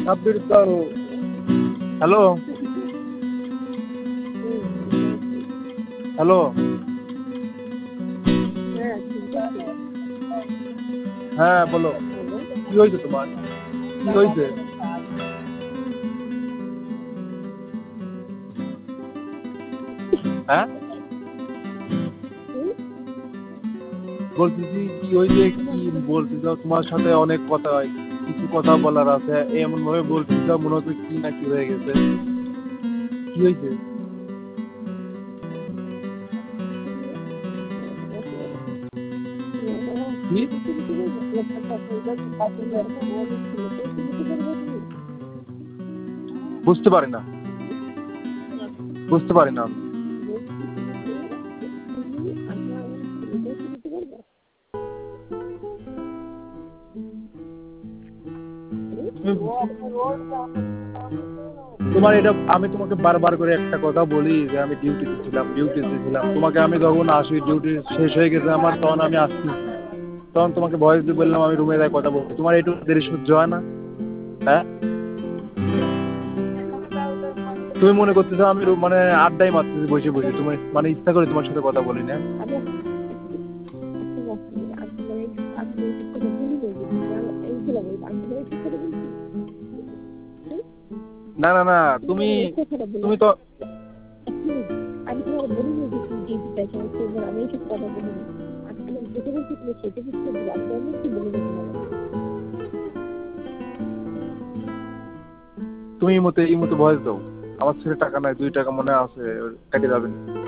Update দাও। Hello hello. হ্যাঁ বলো, কি হয়েছে তোমার? কি হয়েছে? হ্যাঁ বলতেছি কি হয়েছে, কি বলতে চাও? তোমার সাথে অনেক কথা হয়, কিছু কথা বলার আছে, এমন ভাবে বলতে চাও মনে হচ্ছে কি না কি হয়ে গেছে। কি হয়েছে? কি? বুঝতে পারি না, বুঝতে পারি না আমি। তোমার এটা আমি তোমাকে বারবার করে একটা কথা বলি যে আমি ডিউটিতে ছিলাম, তোমাকে আমি যখন আসি ডিউটি শেষ হয়ে গেছে আমার, তখন আমি আসছি, তখন তোমাকে ভয়েস দিয়ে বললাম আমি রুমে যাই কথা বলবো, তোমার একটু দেরি সহ্য হয় না? হ্যাঁ, তুমি মনে করতেছো আমি মানে আড্ডাই মারতেছি বসে বসে, তুমি মানে ইচ্ছা করে তোমার সাথে কথা বলি না। না না না, তুমি তুমি তো তুমি এই মতো ভয়েস দাও, আমার ছেলে টাকা নাই, 2 টাকা মনে আছে কেটে যাবেন।